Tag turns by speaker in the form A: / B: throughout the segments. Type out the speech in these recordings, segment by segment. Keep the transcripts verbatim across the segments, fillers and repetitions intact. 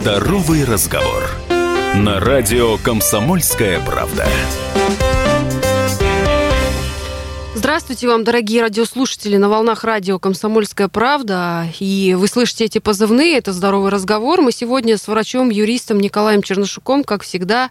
A: Здоровый разговор. На радио «Комсомольская правда».
B: Здравствуйте вам, дорогие радиослушатели, на волнах радио «Комсомольская правда». И вы слышите эти позывные, это «Здоровый разговор». Мы сегодня с врачом-юристом Николаем Чернышуком, как всегда,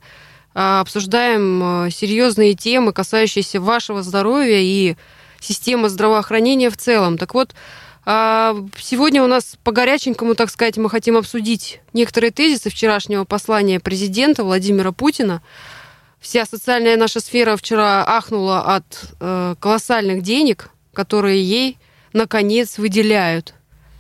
B: обсуждаем серьезные темы, касающиеся вашего здоровья и системы здравоохранения в целом. Так вот, сегодня у нас по горяченькому, так сказать, мы хотим обсудить некоторые тезисы вчерашнего послания президента Владимира Путина. Вся социальная наша сфера вчера ахнула от э, колоссальных денег, которые ей, наконец, выделяют.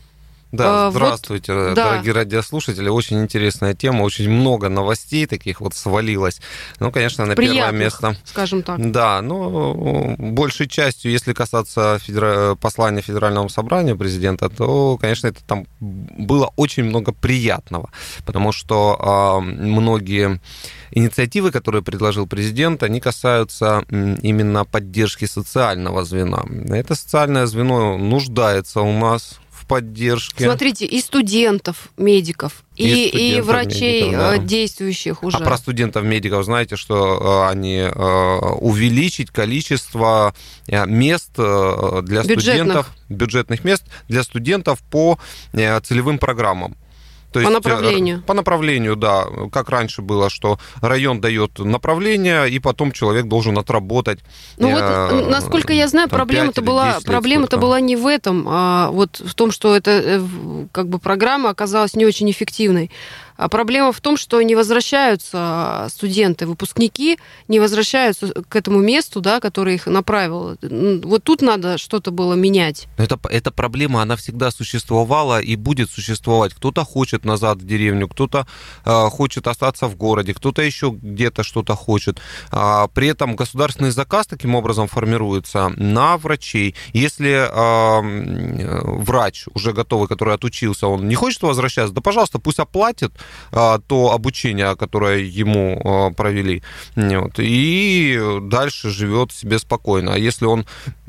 C: Да,
B: а,
C: здравствуйте,
B: вот,
C: дорогие
B: да.
C: радиослушатели. Очень интересная тема, очень много новостей таких вот свалилось. Ну, конечно, на
B: приятных,
C: первое место...
B: скажем так.
C: Да, но большей частью, если касаться федера... послания Федерального собрания президента, то, конечно, это там было очень много приятного, потому что э, многие инициативы, которые предложил президент, они касаются именно поддержки социального звена. Это социальное звено нуждается у нас в поддержке.
B: Смотрите, и студентов, медиков, и, и, студентов, и врачей, медиков, да. действующих уже.
C: А про студентов-медиков знаете, что они увеличить количество мест для
B: бюджетных.
C: студентов, бюджетных мест для студентов по целевым программам. То
B: по
C: есть,
B: направлению.
C: По направлению, да. Как раньше было, что район дает направление, и потом человек должен отработать.
B: Ну вот, насколько я знаю, проблема-то была, проблема-то была не в этом, а вот в том, что эта как бы программа оказалась не очень эффективной. А проблема в том, что не возвращаются студенты, выпускники, не возвращаются к этому месту, да, которое их направило. Вот тут надо что-то было менять.
C: Это, эта проблема, она всегда существовала и будет существовать. Кто-то хочет назад в деревню, кто-то э, хочет остаться в городе, кто-то еще где-то что-то хочет. А, при этом государственный заказ таким образом формируется на врачей. Если э, врач уже готовый, который отучился, он не хочет возвращаться, да, пожалуйста, пусть оплатит то обучение, которое ему провели, вот, и дальше живет себе спокойно. А если он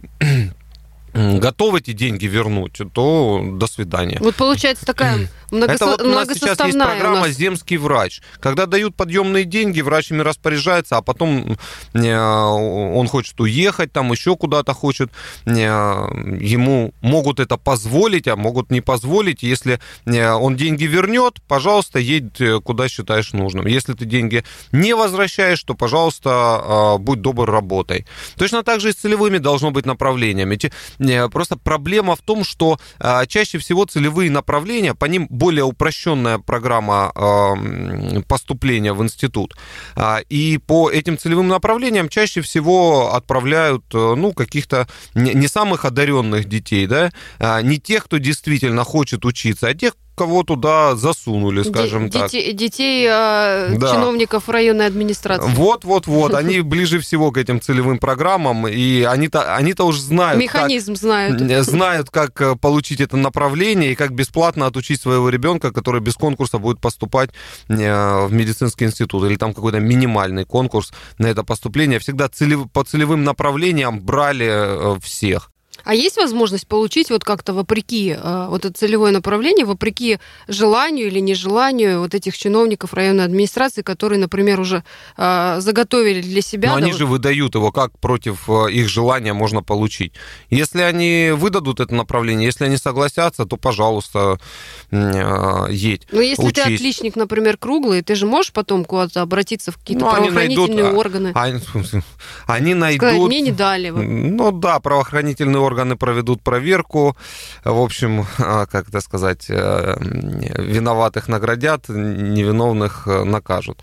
C: готов эти деньги вернуть, то до свидания.
B: Вот получается такая многосо...
C: Это вот у нас сейчас есть программа
B: нас...
C: «Земский врач». Когда дают подъемные деньги, врач ими распоряжается, а потом он хочет уехать, там еще куда-то хочет. Ему могут это позволить, а могут не позволить. Если он деньги вернет, пожалуйста, едь куда считаешь нужным. Если ты деньги не возвращаешь, то, пожалуйста, будь добр, работай. Точно так же и с целевыми должно быть направлениями. Просто проблема в том, что а, чаще всего целевые направления, по ним более упрощенная программа а, поступления в институт. А, и по этим целевым направлениям чаще всего отправляют ну, каких-то не, не самых одаренных детей, да? а, не тех, кто действительно хочет учиться, а тех, кого туда засунули, скажем
B: Д-
C: так.
B: Детей, детей э,
C: да.
B: чиновников районной администрации.
C: Вот-вот-вот, они ближе всего к этим целевым программам, и они-то, они-то уже знают,
B: механизм
C: как,
B: знают.
C: знают, как получить это направление и как бесплатно отучить своего ребенка, который без конкурса будет поступать в медицинский институт, или там какой-то минимальный конкурс на это поступление. Всегда целев, по целевым направлениям брали всех.
B: А есть возможность получить вот как-то вопреки э, вот это целевое направление, вопреки желанию или нежеланию вот этих чиновников районной администрации, которые, например, уже э, заготовили для себя?
C: Но
B: да,
C: они
B: вот...
C: же выдают его, как против их желания можно получить. Если они выдадут это направление, если они согласятся, то, пожалуйста, э, едь.
B: Но если
C: учись.
B: ты отличник, например, круглый, ты же можешь потом куда-то обратиться в какие-то
C: ну,
B: правоохранительные
C: найдут,
B: органы?
C: Они, они найдут...
B: Сказать, мне не дали.
C: Ну да, правоохранительные органы органы проведут проверку, в общем, как это сказать, виноватых наградят, невиновных накажут.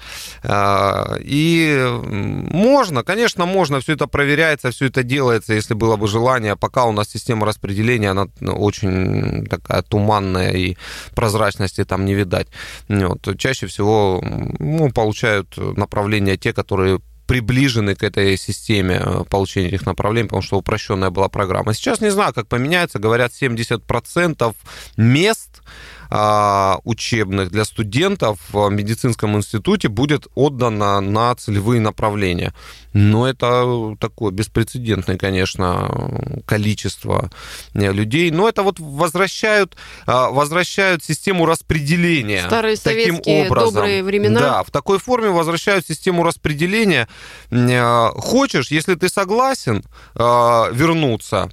C: И можно, конечно, можно, все это проверяется, все это делается, если было бы желание. Пока у нас система распределения, она очень такая туманная, и прозрачности там не видать. Вот. Чаще всего ну, получают направления те, которые приближены к этой системе получения этих направлений, потому что упрощенная была программа. Сейчас не знаю, как поменяется. Говорят, семьдесят процентов мест учебных для студентов в медицинском институте будет отдано на целевые направления. Но это такое беспрецедентное, конечно, количество людей. Но это вот возвращают, возвращают систему распределения.
B: Старые
C: таким
B: советские
C: образом.
B: Добрые времена.
C: Да, в такой форме возвращают систему распределения. Хочешь, если ты согласен вернуться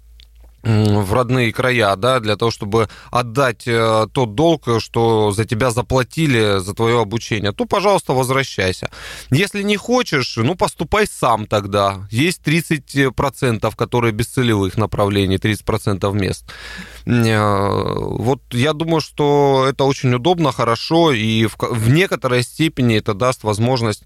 C: в родные края, да, для того, чтобы отдать э, тот долг, что за тебя заплатили за твое обучение, то, пожалуйста, возвращайся. Если не хочешь, ну, поступай сам тогда. Есть тридцать процентов, которые без целевых направлений, тридцать процентов мест. Э, вот я думаю, что это очень удобно, хорошо, и в, в некоторой степени это даст возможность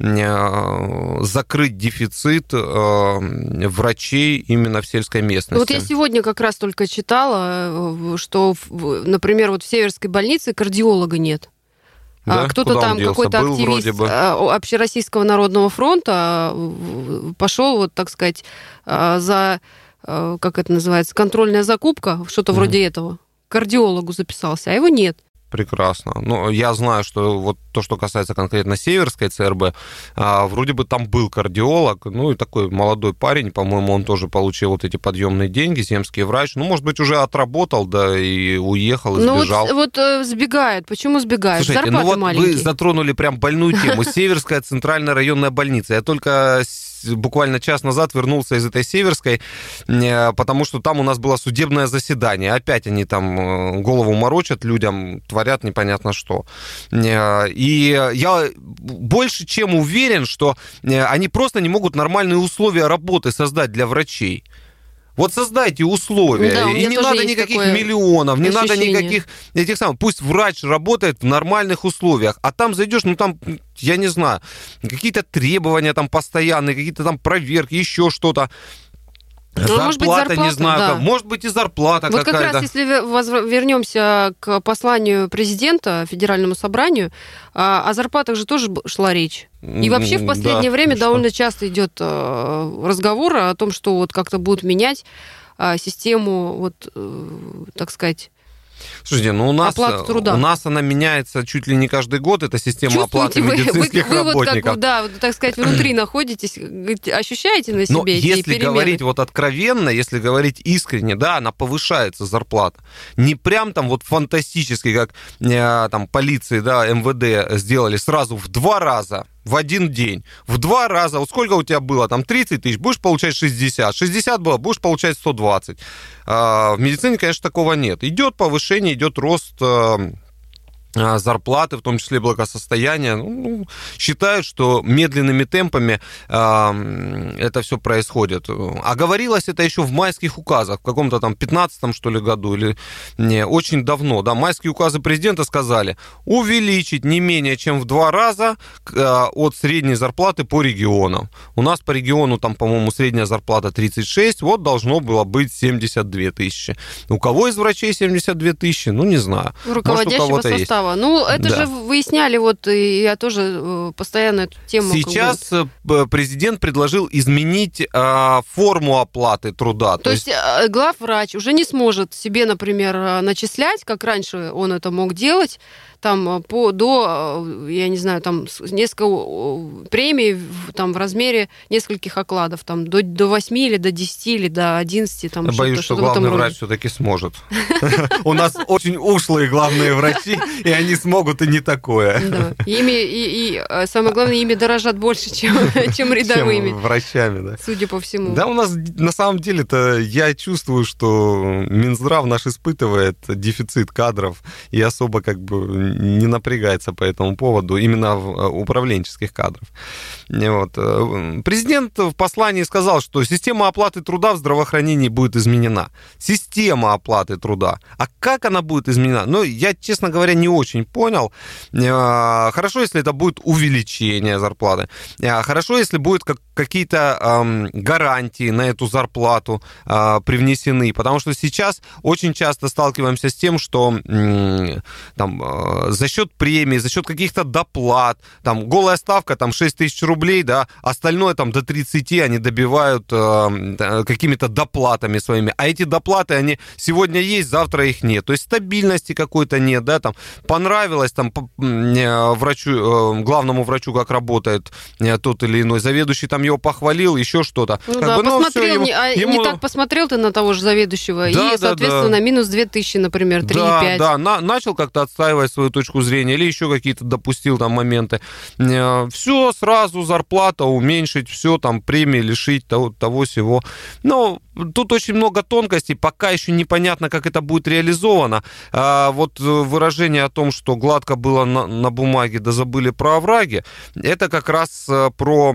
C: э, закрыть дефицит э, врачей именно в сельской местности.
B: Вот я сегодня как раз только читала, что, например, вот в Северской больнице кардиолога нет.
C: Да?
B: Кто-то
C: Куда
B: там, какой-то
C: Был
B: активист
C: вроде бы.
B: Общероссийского народного фронта пошел, вот так сказать, за, как это называется, контрольная закупка, что-то mm-hmm. вроде этого. К кардиологу записался, а его нет.
C: Прекрасно. Ну, я знаю, что вот то, что касается конкретно Северской ЦРБ, вроде бы там был кардиолог, ну, и такой молодой парень, по-моему, он тоже получил вот эти подъемные деньги, земский врач, ну, может быть, уже отработал, да, и уехал, и сбежал.
B: Ну, вот, вот сбегает. Почему сбегает?
C: Слушайте,
B: зарплаты
C: ну вот
B: маленькие.
C: Вы затронули прям больную тему. Северская центральная районная больница. Я только буквально час назад вернулся из этой Северской, потому что там у нас было судебное заседание. Опять они там голову морочат людям, творят непонятно что. И я больше чем уверен, что они просто не могут нормальные условия работы создать для врачей. Вот создайте условия,
B: да,
C: и не надо никаких миллионов, не
B: ощущение.
C: надо никаких этих самых. Пусть врач работает в нормальных условиях, а там зайдешь, ну там, я не знаю, какие-то требования там постоянные, какие-то там проверки, еще что-то.
B: Ну,
C: зарплата,
B: может быть, зарплата,
C: не знаю,
B: да.
C: как, может быть и зарплата
B: вот
C: какая-то.
B: Вот как раз, если вернемся к посланию президента Федеральному собранию, о зарплатах же тоже шла речь. И вообще в последнее да, время довольно что? часто идет разговор о том, что вот как-то будут менять систему, вот, так сказать,
C: Слушайте, ну у нас,
B: труда.
C: у нас она меняется чуть ли не каждый год, эта система оплаты
B: вы,
C: медицинских
B: вы, вы
C: работников.
B: Вот как, да, вот, так сказать, внутри находитесь, ощущаете на себе
C: Но
B: эти
C: если
B: перемены?
C: говорить вот откровенно, если говорить искренне, да, она повышается, зарплата. Не прям там вот фантастически, как там полиции, да, эм вэ дэ сделали сразу в два раза, в один день. В два раза. Вот сколько у тебя было? Там тридцать тысяч, будешь получать шестьдесят. шестьдесят было, будешь получать сто двадцать. В медицине, конечно, такого нет. Идет повышение, идет рост зарплаты, в том числе благосостояния. Ну, считают, что медленными темпами э, это все происходит. А говорилось это еще в майских указах, в каком-то там пятнадцатом, что ли, году, или не, очень давно. Да, майские указы президента сказали увеличить не менее чем в два раза э, от средней зарплаты по регионам. У нас по региону, там, по-моему, средняя зарплата тридцать шесть, вот должно было быть семьдесят две тысячи. У кого из врачей семьдесят две тысячи? Ну, не знаю.
B: Руководящего Может, у кого-то состава. Есть. Ну, это да. же выясняли, вот, и я тоже постоянно эту тему...
C: Сейчас
B: как бы...
C: президент предложил изменить а, форму оплаты труда.
B: То, То есть, есть главврач уже не сможет себе, например, начислять, как раньше он это мог делать, там, по, до, я не знаю, там, несколько премий там, в размере нескольких окладов, там, до, до восьми или до десяти или до одиннадцати. Там,
C: я боюсь, что главный врач все-таки сможет. У нас очень ушлые главные врачи, и они смогут и не такое.
B: Да. Ими, и, и самое главное, ими дорожат больше, чем, чем рядовыми.
C: Чем врачами, да.
B: Судя по всему.
C: Да, у нас на самом деле-то я чувствую, что Минздрав наш испытывает дефицит кадров и особо как бы не напрягается по этому поводу, именно управленческих кадров. Вот. Президент в послании сказал, что система оплаты труда в здравоохранении будет изменена. Система оплаты труда. А как она будет изменена? Ну, я, честно говоря, не очень очень понял. Хорошо, если это будет увеличение зарплаты. Хорошо, если будут какие-то гарантии на эту зарплату привнесены, потому что сейчас очень часто сталкиваемся с тем, что там, за счет премий, за счет каких-то доплат, там голая ставка там шесть тысяч рублей, да, остальное там до тридцати они добивают какими-то доплатами своими, а эти доплаты, они сегодня есть, завтра их нет, то есть стабильности какой-то нет, да, там понравилось там врачу, главному врачу, как работает тот или иной заведующий, там его похвалил, еще что-то.
B: Ну
C: как
B: да,
C: бы,
B: посмотрел,
C: ну, все,
B: не, а
C: ему...
B: не так посмотрел ты на того же заведующего, да, и, соответственно, да, да. минус две тысячи, например, три и пять.
C: Да, да, на, начал как-то отстаивать свою точку зрения, или еще какие-то допустил там моменты. Все, сразу зарплата уменьшить, все, там, премии лишить того, того всего. Но тут очень много тонкостей, пока еще непонятно, как это будет реализовано. А вот выражение о том, что гладко было на, на бумаге, да забыли про овраги, это как раз про...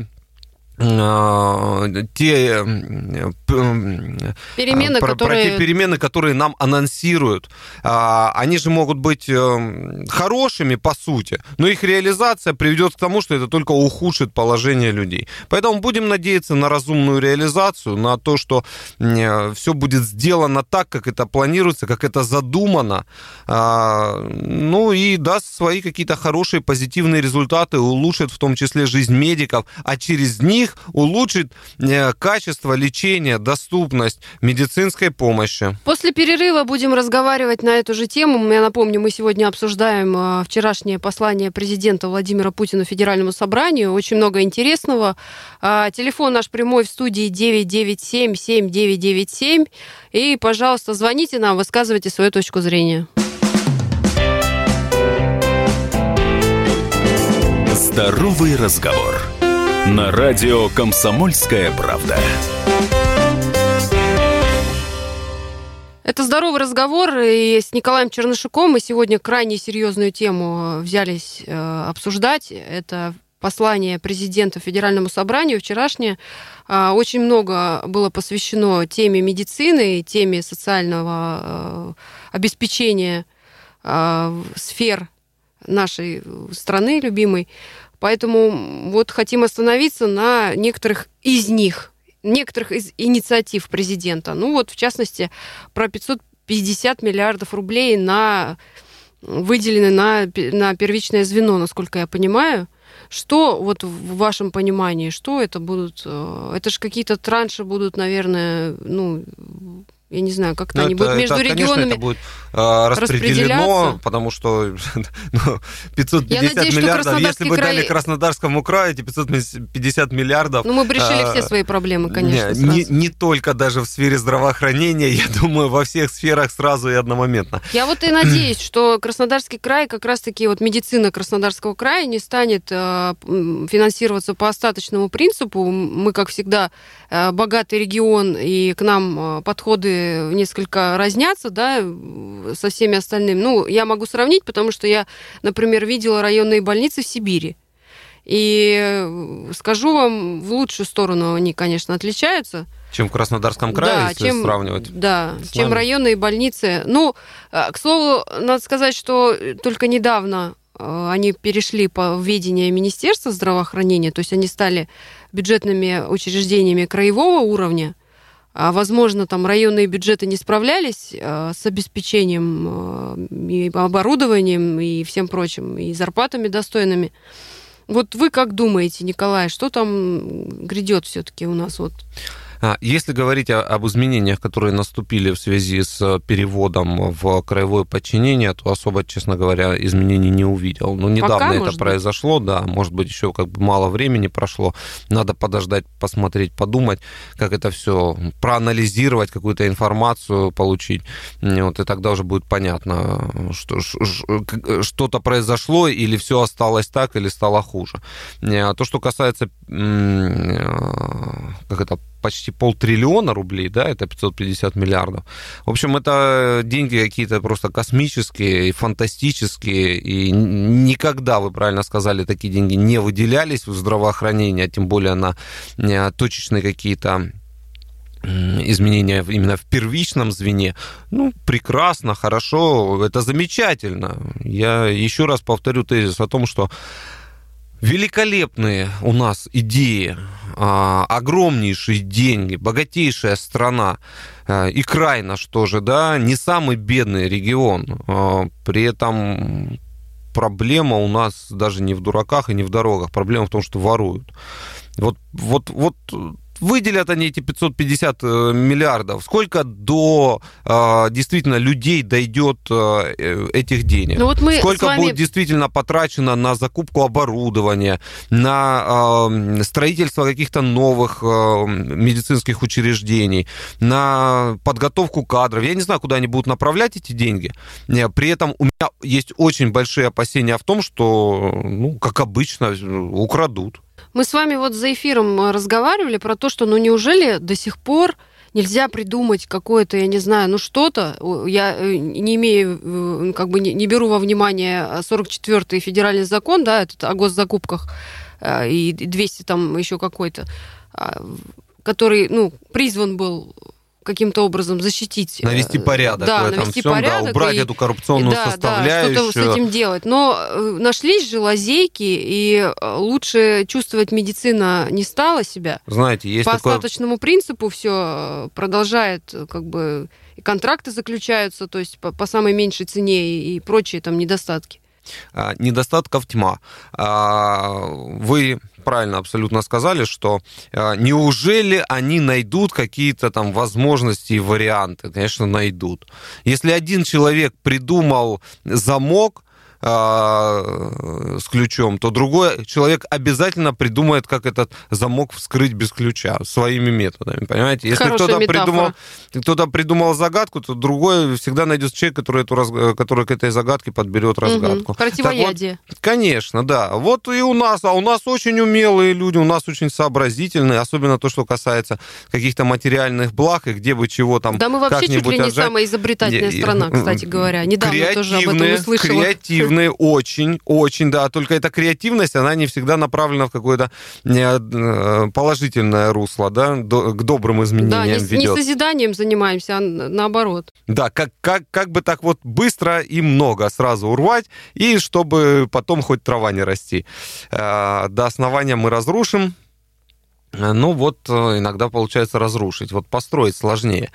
C: те
B: перемены,
C: про,
B: которые...
C: про те перемены, которые нам анонсируют. Они же могут быть хорошими, по сути, но их реализация приведет к тому, что это только ухудшит положение людей. Поэтому будем надеяться на разумную реализацию, на то, что все будет сделано так, как это планируется, как это задумано, ну и даст свои какие-то хорошие, позитивные результаты, улучшит в том числе жизнь медиков, а через них улучшит качество лечения, доступность медицинской помощи.
B: После перерыва будем разговаривать на эту же тему. Я напомню, мы сегодня обсуждаем вчерашнее послание президента Владимира Путина Федеральному собранию. Очень много интересного. Телефон наш прямой в студии девять девять семь семь девять девять семь. И, пожалуйста, звоните нам, высказывайте свою точку зрения.
A: Здоровый разговор. На радио «Комсомольская правда».
B: Это «Здоровый разговор», и с Николаем Чернышуком мы сегодня крайне серьезную тему взялись э, обсуждать. Это послание президента Федеральному собранию вчерашнее. Э, очень много было посвящено теме медицины, теме социального э, обеспечения э, сфер нашей страны любимой. Поэтому вот хотим остановиться на некоторых из них, некоторых из инициатив президента. Ну вот, в частности, про пятьсот пятьдесят миллиардов рублей на, выделены на, на первичное звено, насколько я понимаю. Что вот в вашем понимании, что это будут? Это же какие-то транши будут, наверное, ну... Я не знаю, как-то они будут между
C: это,
B: регионами
C: конечно, это будет э, распределено, потому что ну, пятьсот пятьдесят надеюсь, миллиардов, если бы край... дали Краснодарскому краю эти пятьсот пятьдесят миллиардов...
B: Ну, мы бы решили э, все свои проблемы, конечно,
C: не, не, не только даже в сфере здравоохранения, я думаю, во всех сферах сразу и одномоментно.
B: Я вот и надеюсь, что Краснодарский край, как раз-таки вот медицина Краснодарского края не станет э, финансироваться по остаточному принципу. Мы, как всегда, э, богатый регион, и к нам э, подходы несколько разнятся, да, со всеми остальными. Ну, я могу сравнить, потому что я, например, видела районные больницы в Сибири. И скажу вам, в лучшую сторону они, конечно, отличаются.
C: Чем в Краснодарском крае, да, если чем, сравнивать?
B: Да, чем районные больницы. Ну, к слову, надо сказать, что только недавно они перешли по ведению Министерства здравоохранения, то есть они стали бюджетными учреждениями краевого уровня. Возможно, там районные бюджеты не справлялись э, с обеспечением э, и оборудованием и всем прочим, и зарплатами достойными. Вот вы как думаете, Николай, что там грядет все-таки у нас? Вот?
C: Если говорить об изменениях, которые наступили в связи с переводом в краевое подчинение, то особо, честно говоря, изменений не увидел. Но недавно Пока, это произошло, быть. да, может быть, еще как бы мало времени прошло. Надо подождать, посмотреть, подумать, как это все проанализировать, какую-то информацию получить. Вот, и тогда уже будет понятно, что что-то произошло, или все осталось так, или стало хуже. То, что касается как это, почти полтриллиона рублей, да, это пятьсот пятьдесят миллиардов. В общем, это деньги какие-то просто космические, фантастические, и никогда, вы правильно сказали, такие деньги не выделялись в здравоохранение, а тем более на точечные какие-то изменения именно в первичном звене, ну, прекрасно, хорошо, это замечательно. Я еще раз повторю тезис о том, что великолепные у нас идеи, огромнейшие деньги, богатейшая страна и край наш тоже, да, не самый бедный регион. При этом проблема у нас даже не в дураках и не в дорогах, проблема в том, что воруют. Вот, вот, вот выделят они эти пятьсот пятьдесят миллиардов. Сколько до э, действительно людей дойдет э, этих денег?
B: Ну, вот мы
C: Сколько
B: вами...
C: будет действительно потрачено на закупку оборудования, на э, строительство каких-то новых э, медицинских учреждений, на подготовку кадров? Я не знаю, куда они будут направлять эти деньги. При этом у меня есть очень большие опасения в том, что, ну, как обычно, украдут.
B: Мы с вами вот за эфиром разговаривали про то, что ну неужели до сих пор нельзя придумать какое-то, я не знаю, ну что-то, я не имею, как бы не беру во внимание сорок четвёртый федеральный закон, да, этот о госзакупках и двести там еще какой-то, который, ну, призван был каким-то образом защитить.
C: Навести порядок
B: да,
C: в этом
B: навести
C: всем,
B: порядок,
C: да, убрать
B: и,
C: эту коррупционную
B: да,
C: составляющую.
B: Да, что-то с этим делать. Но нашлись же лазейки, и лучше чувствовать медицина не стала себя.
C: Знаете, есть
B: По
C: такое...
B: остаточному принципу все продолжает, как бы, и контракты заключаются, то есть по, по самой меньшей цене и, и прочие там недостатки.
C: Недостатков тьма. Вы правильно абсолютно сказали, что неужели они найдут какие-то там возможности и варианты? Конечно, найдут. Если один человек придумал замок с ключом, то другой человек обязательно придумает, как этот замок вскрыть без ключа своими методами, понимаете? Если кто-то придумал, кто-то придумал загадку, то другой всегда найдет человек, который, эту, который к этой загадке подберет разгадку.
B: Угу. Противоядие.
C: Вот, конечно, да. Вот и у нас, а у нас очень умелые люди, у нас очень сообразительные, особенно то, что касается каких-то материальных благ, и где бы чего там.
B: Да, мы вообще чуть ли не
C: отжать.
B: самая изобретательная страна, кстати говоря. Недавно тоже об этом услышала.
C: Креативные, очень, очень, да, только эта креативность, она не всегда направлена в какое-то положительное русло, да, к добрым изменениям
B: да, не,
C: ведет.
B: Не созиданием занимаемся, а наоборот.
C: Да, как, как, как бы так вот быстро и много сразу урвать, и чтобы потом хоть трава не расти. До основания мы разрушим. Ну вот, иногда получается разрушить. Вот построить сложнее.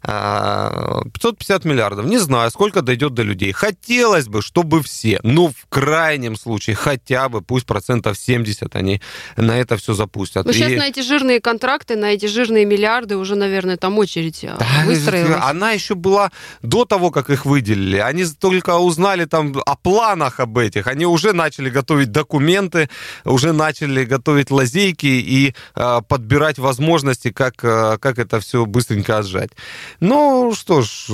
C: пятьсот пятьдесят миллиардов. Не знаю, сколько дойдет до людей. Хотелось бы, чтобы все, ну, в крайнем случае, хотя бы, пусть процентов семьдесят они на это все запустят.
B: Ну, сейчас
C: и...
B: на эти жирные контракты, на эти жирные миллиарды уже, наверное, там очередь да, выстроилась.
C: Она еще была до того, как их выделили. Они только узнали там о планах об этих. Они уже начали готовить документы, уже начали готовить лазейки и подбирать возможности, как, как это все быстренько отжать. Ну, что ж,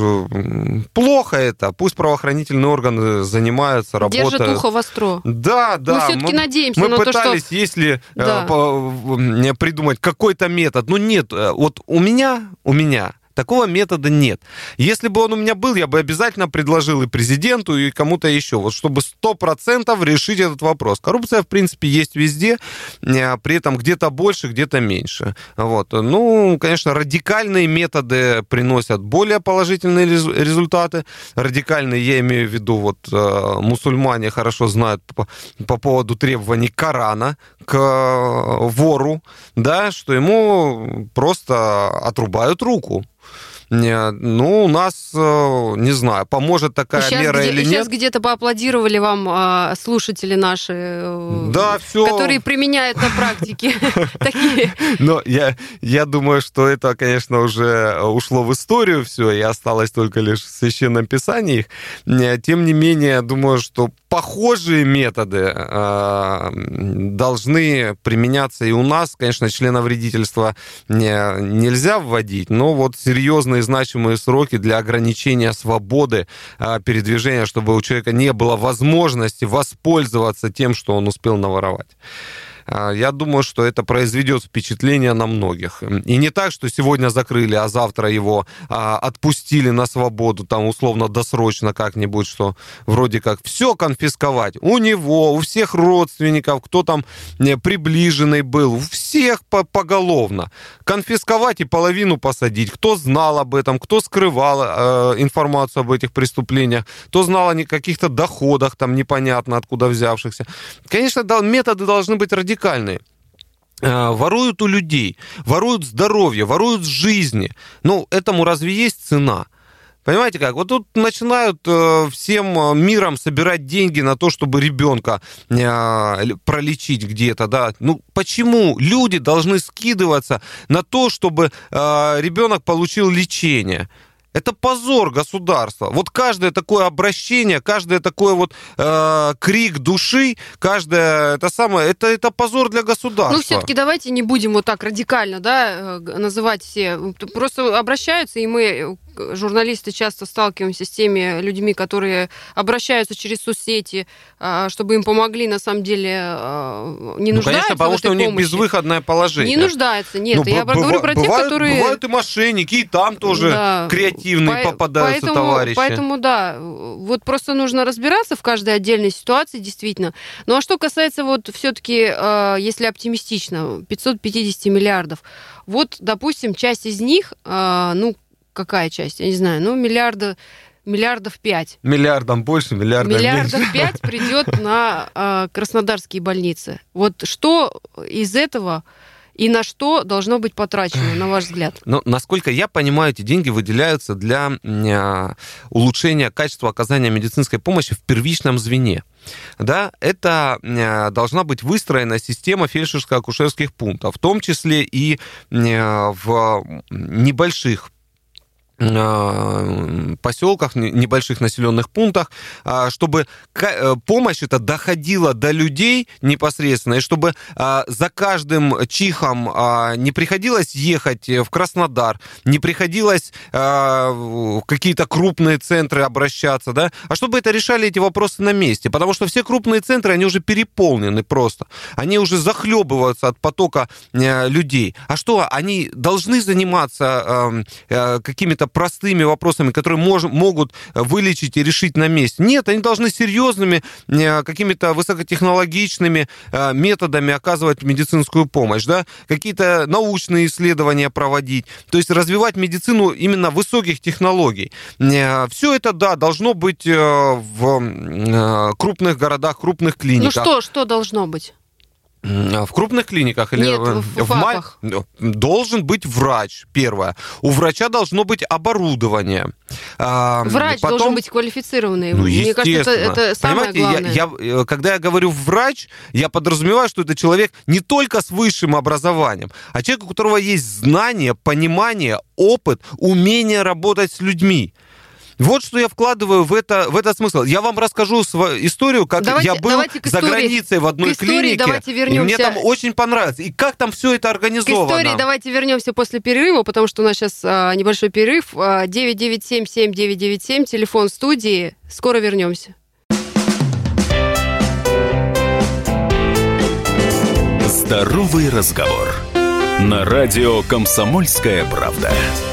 C: плохо это. Пусть правоохранительные органы занимаются, работают.
B: Держат ухо востро.
C: Да, да.
B: Мы все-таки мы, надеемся
C: мы
B: на
C: пытались,
B: то, что...
C: если
B: да.
C: придумать какой-то метод. Но нет, вот у меня, у меня такого метода нет. Если бы он у меня был, я бы обязательно предложил и президенту, и кому-то еще, вот чтобы сто процентов решить этот вопрос. Коррупция, в принципе, есть везде, при этом где-то больше, где-то меньше. Вот. Ну, конечно, радикальные методы приносят более положительные результаты. Радикальные, я имею в виду, вот мусульмане хорошо знают по, по поводу требований Корана к вору, да, что ему просто отрубают руку. Ну, у нас, не знаю, поможет такая
B: сейчас
C: мера
B: где,
C: или
B: сейчас
C: нет.
B: Сейчас где-то поаплодировали вам а, слушатели наши,
C: да, все.
B: которые применяют на практике такие.
C: Но я, я думаю, что это, конечно, уже ушло в историю все, и осталось только лишь в Священном Писании. Тем не менее, я думаю, что похожие методы э, должны применяться и у нас. Конечно, членовредительство не, нельзя вводить, но вот серьезные значимые сроки для ограничения свободы э, передвижения, чтобы у человека не было возможности воспользоваться тем, что он успел наворовать. я думаю, что это произведет впечатление на многих. И не так, что сегодня закрыли, а завтра его отпустили на свободу, там условно досрочно как-нибудь, что вроде как все конфисковать. У него, у всех родственников, кто там приближенный был, у всех поголовно. Конфисковать и половину посадить. Кто знал об этом, кто скрывал э, информацию об этих преступлениях, кто знал о каких-то доходах, там непонятно откуда взявшихся. Конечно, да, методы должны быть радикальные. Э, воруют у людей, воруют здоровье, воруют жизни. Ну, этому разве есть цена? Понимаете как? Вот тут начинают э, всем миром собирать деньги на то, чтобы ребенка э, пролечить где-то, да. Ну, почему люди должны скидываться на то, чтобы э, ребенок получил лечение? Это позор государства. Вот каждое такое обращение, каждое такое вот э, крик души, каждое это самое, это, это позор для государства.
B: Ну, все-таки давайте не будем вот так радикально, да, называть все. Просто обращаются, и мы, журналисты, часто сталкиваемся с теми людьми, которые обращаются через соцсети, чтобы им помогли, на самом деле, не нуждаются. Ну, конечно,
C: потому
B: в этой
C: что у них
B: помощи.
C: Безвыходное положение.
B: Не нуждаются, нет.
C: Ну,
B: я б- говорю про тех, которые...
C: Бывают и мошенники, и там тоже да. креативные по- попадаются
B: поэтому,
C: товарищи.
B: Поэтому, да, вот просто нужно разбираться в каждой отдельной ситуации, действительно. Ну, а что касается вот все-таки, если оптимистично, пятьсот пятьдесят миллиардов, вот, допустим, часть из них, ну, какая часть? Я не знаю, ну, миллиарда, миллиардов пять.
C: Миллиардом больше, миллиардом
B: миллиардов
C: меньше.
B: пять придет на э, краснодарские больницы. Вот что из этого и на что должно быть потрачено, на ваш взгляд?
C: Ну, насколько я понимаю, эти деньги выделяются для э, улучшения качества оказания медицинской помощи в первичном звене. Да, это э, должна быть выстроена система фельдшерско-акушерских пунктов, в том числе и э, в небольших поселках, небольших населенных пунктах, чтобы помощь эта доходила до людей непосредственно, и чтобы за каждым чихом не приходилось ехать в Краснодар, не приходилось в какие-то крупные центры обращаться, да, а чтобы это решали эти вопросы на месте, потому что все крупные центры, они уже переполнены просто, они уже захлебываются от потока людей. А что, они должны заниматься какими-то простыми вопросами, которые мож, могут вылечить и решить на месте. Нет, они должны серьезными, какими-то высокотехнологичными методами оказывать медицинскую помощь, да? Какие-то научные исследования проводить, то есть развивать медицину именно высоких технологий. Все это, да, должно быть в крупных городах, крупных клиниках.
B: Ну что, что должно быть?
C: В крупных клиниках или
B: Нет, в, в, в ФАПах.
C: Должен быть врач, первое. У врача должно быть оборудование.
B: Врач Потом... должен быть квалифицированный.
C: Ну,
B: Мне кажется, это, это самое
C: Понимаете,
B: главное.
C: Я, я, когда я говорю врач, я подразумеваю, что это человек не только с высшим образованием, а человек, у которого есть знания, понимание, опыт, умение работать с людьми. Вот что я вкладываю в это, в этот смысл. Я вам расскажу свою историю, как
B: давайте,
C: я был за границей в одной клинике, и мне там очень понравилось. И как там все это организовано.
B: К истории давайте вернемся после перерыва, потому что у нас сейчас а, небольшой перерыв. девять девять семь семь девять девять семь, телефон студии. Скоро вернемся.
A: Здоровый разговор. На радио «Комсомольская правда».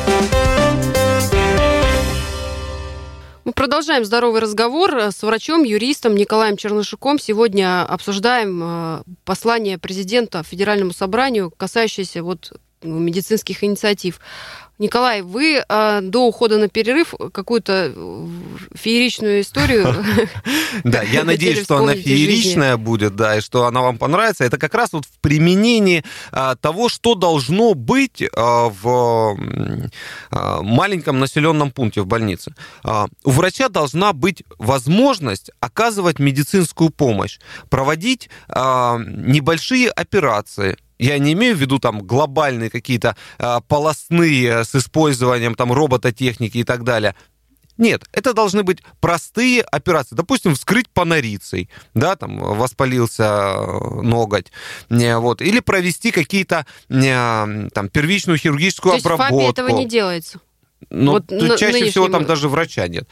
B: Мы продолжаем здоровый разговор с врачом-юристом Николаем Чернышуком. Сегодня обсуждаем послание президента Федеральному собранию, касающееся вот медицинских инициатив. Николай, вы э, до ухода на перерыв какую-то фееричную историю...
C: Да, я надеюсь, что она фееричная будет, да, и что она вам понравится. Это как раз вот в применении того, что должно быть в маленьком населенном пункте в больнице. У врача должна быть возможность оказывать медицинскую помощь, проводить небольшие операции. Я не имею в виду там глобальные какие-то э, полостные с использованием там робототехники и так далее. Нет, это должны быть простые операции. Допустим, вскрыть панорицей, да, там воспалился ноготь, вот, или провести какие-то там первичную хирургическую
B: обработку. То есть в ФАПе этого не делается?
C: Но
B: вот
C: чаще всего там даже врача нет.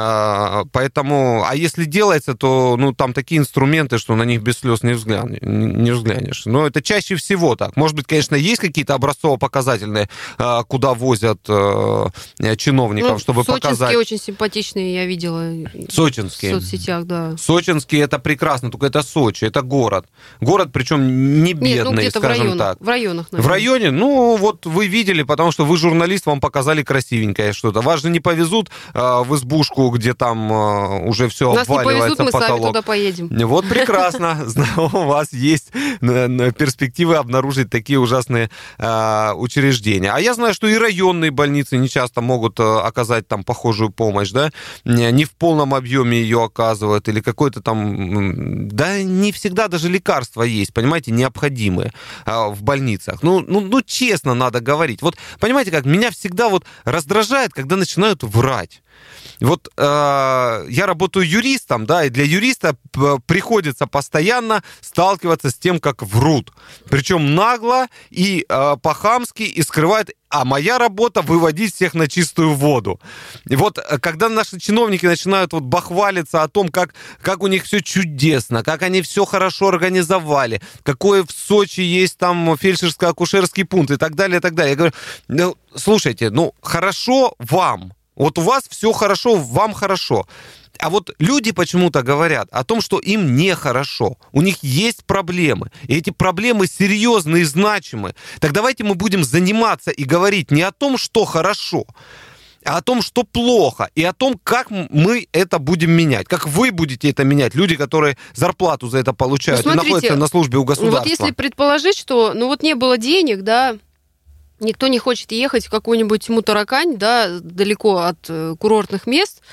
C: А, поэтому, а если делается, то ну, там такие инструменты, что на них без слез не взглянешь. Не взглянешь. Но это чаще всего так. Может быть, конечно, есть какие-то образцово-показательные, куда возят чиновников, ну, чтобы
B: сочинские
C: показать.
B: Сочинские очень симпатичные, я видела.
C: Сочинские.
B: В соцсетях, да.
C: Сочинские это прекрасно, только это Сочи, это город. Город, причем не бедный, Нет, ну,
B: где-то
C: скажем
B: в районах,
C: так.
B: В районах, наверное.
C: В районе, ну, вот вы видели, потому что вы журналист, вам показали красивенькое что-то. Вас же не повезут а, в избушку, где там а, уже все
B: Нас
C: обваливается,
B: не повезут,
C: потолок.
B: Мы сами туда поедем.
C: Вот прекрасно. У вас есть перспективы обнаружить такие ужасные а, учреждения. А я знаю, что и районные больницы не часто могут а, оказать там похожую помощь, да, не в полном объеме ее оказывают, или какой-то там, да, не всегда даже лекарства есть, понимаете, необходимые а, в больницах. Ну, ну, ну, честно надо говорить. Вот, понимаете, как меня всегда вот раздражает, когда начинают врать. Вот э, я работаю юристом, да, и для юриста приходится постоянно сталкиваться с тем, как врут. Причем нагло и э, по-хамски, и скрывают. А моя работа — выводить всех на чистую воду. И вот когда наши чиновники начинают вот бахвалиться о том, как, как у них все чудесно, как они все хорошо организовали, какой в Сочи есть там фельдшерско-акушерский пункт и так далее, и так далее. Я говорю, ну, слушайте, ну, хорошо вам. Вот у вас все хорошо, вам хорошо. А вот люди почему-то говорят о том, что им нехорошо. У них есть проблемы. И эти проблемы серьезные и значимые. Так давайте мы будем заниматься и говорить не о том, что хорошо, а о том, что плохо. И о том, как мы это будем менять. Как вы будете это менять. Люди, которые зарплату за это получают, ну, смотрите, и находятся на службе у государства.
B: Вот если предположить, что ну вот не было денег, да, никто не хочет ехать в какую-нибудь Мутаракань, да, далеко от курортных мест.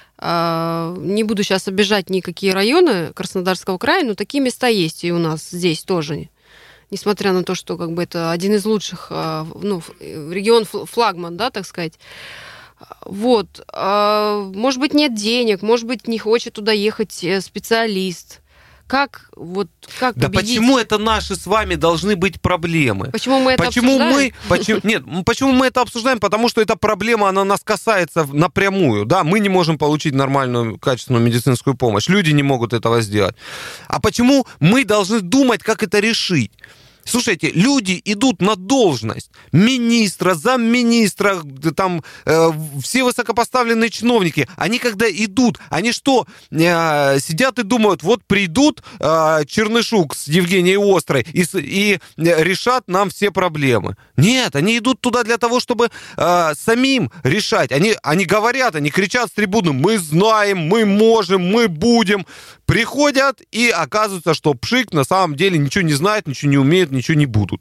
B: Не буду сейчас обижать никакие районы Краснодарского края, но такие места есть и у нас здесь тоже. Несмотря на то, что как бы это один из лучших, ну, регион флагман, да, так сказать. Вот. Может быть, нет денег, может быть, не хочет туда ехать специалист. Как вот как
C: да
B: победить?
C: Почему это наши с вами должны быть проблемы?
B: Почему мы это
C: почему
B: обсуждаем?
C: Мы, почему, нет, почему мы это обсуждаем? Потому что эта проблема, она нас касается напрямую. Да, мы не можем получить нормальную, качественную медицинскую помощь. Люди не могут этого сделать. А почему мы должны думать, как это решить? Слушайте, люди идут на должность министра, замминистра, там э, все высокопоставленные чиновники. Они когда идут, они что, э, сидят и думают, вот придут э, Чернышук с Евгенией Острой и, и решат нам все проблемы. Нет, они идут туда для того, чтобы э, самим решать. Они, они говорят, они кричат с трибуны, мы знаем, мы можем, мы будем. Приходят и оказывается, что пшик на самом деле ничего не знает, ничего не умеет, ничего не будут.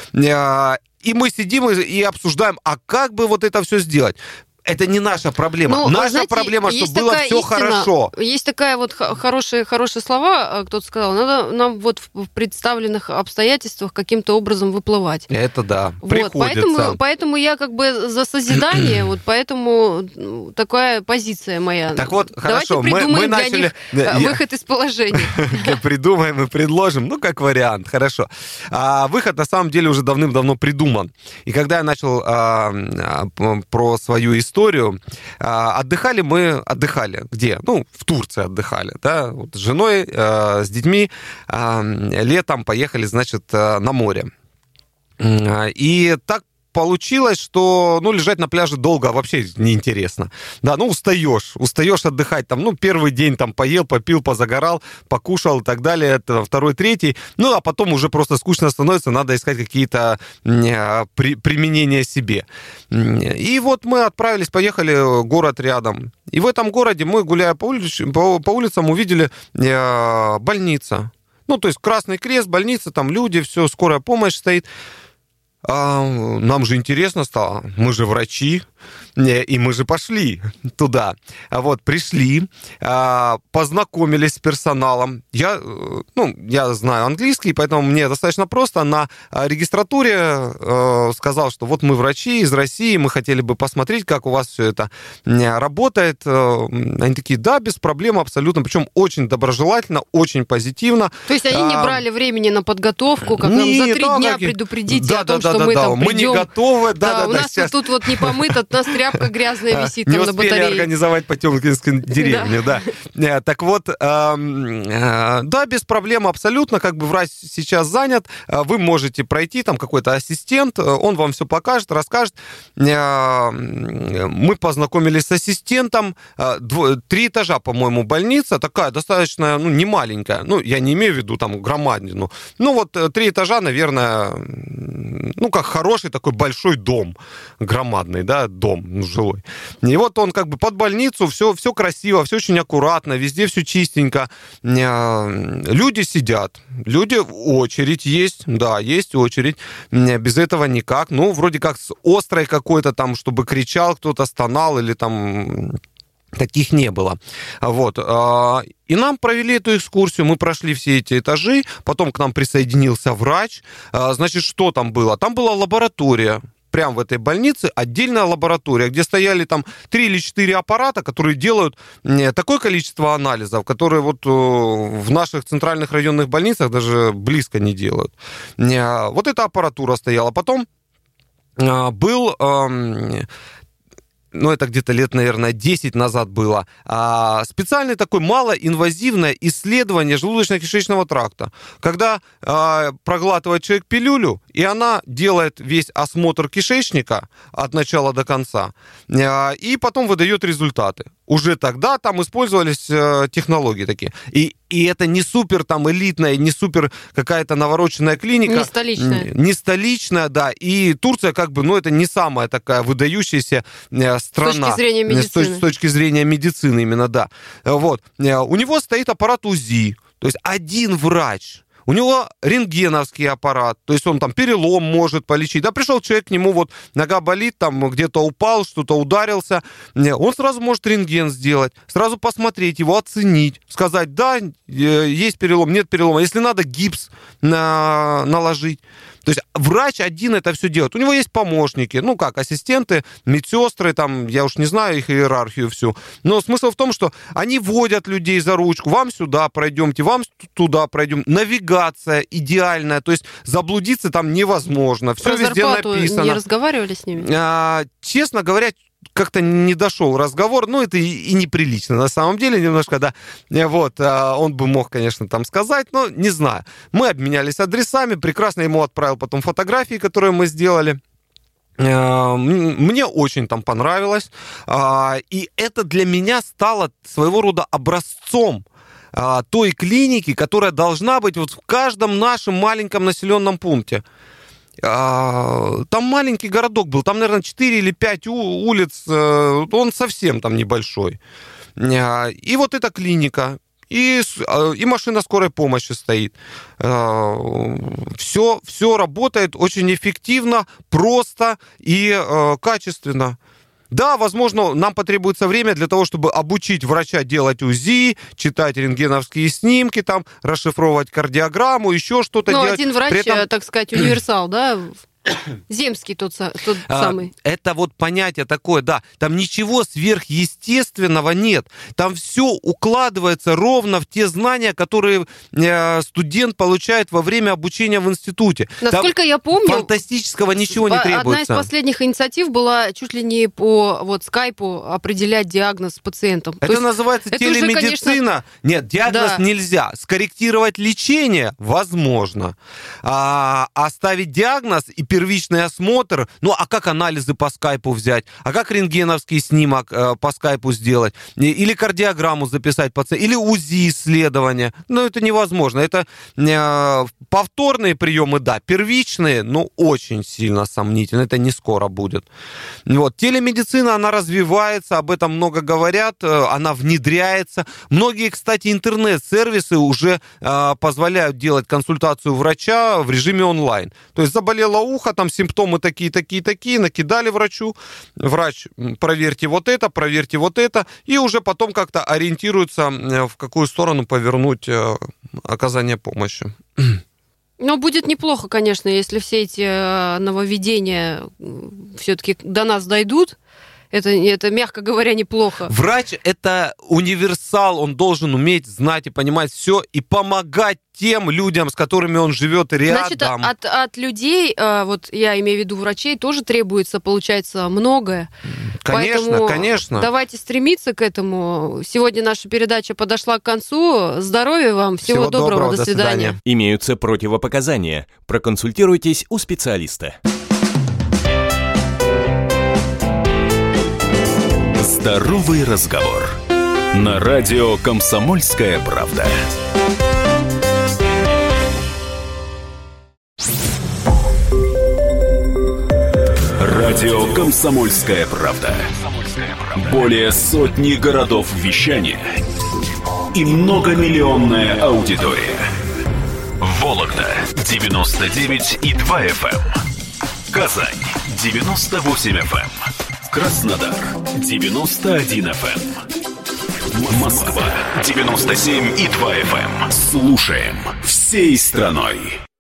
C: И мы сидим и обсуждаем, а как бы вот это все сделать? Это не наша проблема.
B: Ну,
C: наша
B: знаете,
C: проблема, чтобы было все
B: истина,
C: хорошо.
B: Есть такая вот хорошие, хорошие слова, кто-то сказал, надо нам вот в представленных обстоятельствах каким-то образом выплывать.
C: Это да,
B: вот,
C: приходится.
B: Поэтому, поэтому я как бы за созидание, вот поэтому такая позиция моя.
C: Так вот,
B: давайте
C: хорошо,
B: придумаем
C: мы, мы
B: для
C: начали...
B: них выход из положения.
C: Придумаем и предложим, ну, как вариант, хорошо. А выход, на самом деле, уже давным-давно придуман. И когда я начал а, про свою историю, историю. Отдыхали мы, отдыхали. Где? Ну, в Турции отдыхали, да, вот с женой, с детьми. Летом поехали, значит, на море. И так получилось, что, ну, лежать на пляже долго вообще неинтересно. Да, ну, устаешь, устаешь отдыхать там, ну, первый день там поел, попил, позагорал, покушал и так далее, это второй, третий, ну, а потом уже просто скучно становится, надо искать какие-то при, применения себе. И вот мы отправились, поехали, город рядом. И в этом городе мы, гуляя по, улиц, по, по улицам, увидели э, больница. Ну, то есть Красный Крест, больница, там люди, все, скорая помощь стоит. А, нам же интересно стало, мы же врачи, и мы же пошли туда. Вот, пришли, познакомились с персоналом. Я, ну, я знаю английский, поэтому мне достаточно просто. На регистратуре сказал, что вот мы врачи из России, мы хотели бы посмотреть, как у вас все это работает. Они такие, да, без проблем абсолютно, причем очень доброжелательно, очень позитивно.
B: То есть они не брали времени на подготовку, как нам за три дня предупредить о том, что мы там придем.
C: Мы не готовы.
B: Да, у нас тут вот не помыто, у нас тряпка грязная висит
C: не
B: там на батарее.
C: Не успели организовать Потемкинскую деревню, да. да. Так вот, да, без проблем абсолютно, как бы врач сейчас занят, вы можете пройти, там какой-то ассистент, он вам все покажет, расскажет. Мы познакомились с ассистентом, три этажа, по-моему, больница, такая достаточно, ну, не маленькая, ну, я не имею в виду там громадину, ну, вот три этажа, наверное, ну, как хороший такой большой дом, громадный, да, дом, ну, жилой. И вот он как бы под больницу, все, все красиво, все очень аккуратно, везде все чистенько. Люди сидят, люди, очередь есть, да, есть очередь, без этого никак, ну, вроде как с острой какой-то там, чтобы кричал кто-то, стонал или там... Таких не было. Вот. И нам провели эту экскурсию, мы прошли все эти этажи, потом к нам присоединился врач. Значит, что там было? Там была лаборатория. Прямо в этой больнице отдельная лаборатория, где стояли там три или четыре аппарата, которые делают такое количество анализов, которые вот в наших центральных районных больницах даже близко не делают. Вот эта аппаратура стояла. Потом был... ну, это где-то лет, наверное, десять назад было, а, специальное такое малоинвазивное исследование желудочно-кишечного тракта, когда а, проглатывает человек пилюлю, и она делает весь осмотр кишечника от начала до конца, а, и потом выдает результаты. Уже тогда там использовались э, технологии такие. И, и это не супер там элитная, не супер какая-то навороченная клиника.
B: Не столичная.
C: Не столичная, да. И Турция как бы, ну, это не самая такая выдающаяся э, страна.
B: С точки зрения медицины.
C: С, с точки зрения медицины именно, да. Вот. У него стоит аппарат УЗИ. То есть один врач. У него рентгеновский аппарат, то есть он там перелом может полечить. Да, пришел человек, к нему вот нога болит, там где-то упал, что-то ударился. Он сразу может рентген сделать, сразу посмотреть его, оценить, сказать, да, есть перелом, нет перелома. Если надо, гипс на... наложить. То есть врач один это все делает. У него есть помощники, ну как, ассистенты, медсестры, там, я уж не знаю их иерархию всю. Но смысл в том, что они водят людей за ручку. Вам сюда пройдемте, вам туда пройдем. Навигация идеальная, то есть заблудиться там невозможно. Все везде написано.
B: Не разговаривали с ними?
C: А, честно говоря, как-то не дошел разговор, ну, это и, и неприлично, на самом деле, немножко, да, вот, он бы мог, конечно, там сказать, но не знаю. Мы обменялись адресами, прекрасно ему отправил потом фотографии, которые мы сделали. Мне очень там понравилось, и это для меня стало своего рода образцом той клиники, которая должна быть вот в каждом нашем маленьком населенном пункте. Там маленький городок был, там, наверное, четыре или пять улиц, он совсем там небольшой. И вот эта клиника, и, и машина скорой помощи стоит. Все, все работает очень эффективно, просто и качественно. Да, возможно, нам потребуется время для того, чтобы обучить врача делать УЗИ, читать рентгеновские снимки, там, расшифровывать кардиограмму, еще что-то
B: ну,
C: делать.
B: Ну, один врач,
C: этом...
B: так сказать, универсал, да? Земский тот, тот самый.
C: Это вот понятие такое, да. Там ничего сверхъестественного нет. Там все укладывается ровно в те знания, которые студент получает во время обучения в институте.
B: Насколько
C: там
B: я помню...
C: Фантастического ничего не требуется.
B: Одна из последних инициатив была чуть ли не по вот скайпу определять диагноз пациентам.
C: Это называется это телемедицина. Уже, конечно... Нет, диагноз да. нельзя. Скорректировать лечение возможно. А оставить диагноз и первичный осмотр, ну а как анализы по скайпу взять, а как рентгеновский снимок э, по скайпу сделать, или кардиограмму записать пациенту, или УЗИ исследования, ну это невозможно. Это э, повторные приемы, да, первичные, ну очень сильно сомнительно, это не скоро будет. Вот. Телемедицина, она развивается, об этом много говорят, э, она внедряется. Многие, кстати, интернет-сервисы уже э, позволяют делать консультацию врача в режиме онлайн. То есть заболело ухо, там симптомы такие, такие, такие, накидали врачу, врач, проверьте вот это, проверьте вот это, и уже потом как-то ориентируется, в какую сторону повернуть оказание помощи.
B: Ну, будет неплохо, конечно, если все эти нововведения все-таки до нас дойдут, Это, это, мягко говоря, неплохо.
C: Врач – это универсал, он должен уметь знать и понимать все и помогать тем людям, с которыми он живет рядом.
B: Значит, от, от людей, вот я имею в виду врачей, тоже требуется, получается, многое.
C: Конечно,
B: Поэтому
C: конечно.
B: Давайте стремиться к этому. Сегодня наша передача подошла к концу. Здоровья вам, всего,
C: всего доброго,
B: доброго, до,
C: до
B: свидания.
C: свидания.
D: Имеются противопоказания. Проконсультируйтесь у специалиста.
A: Здоровый разговор. На радио «Комсомольская правда». Радио «Комсомольская правда». Более сотни городов вещания и многомиллионная аудитория. Вологда девяносто девять и два эф эм, Казань девяносто восемь эф эм, Краснодар девяносто один эф эм, Москва девяносто семь и два эф эм. Слушаем всей страной.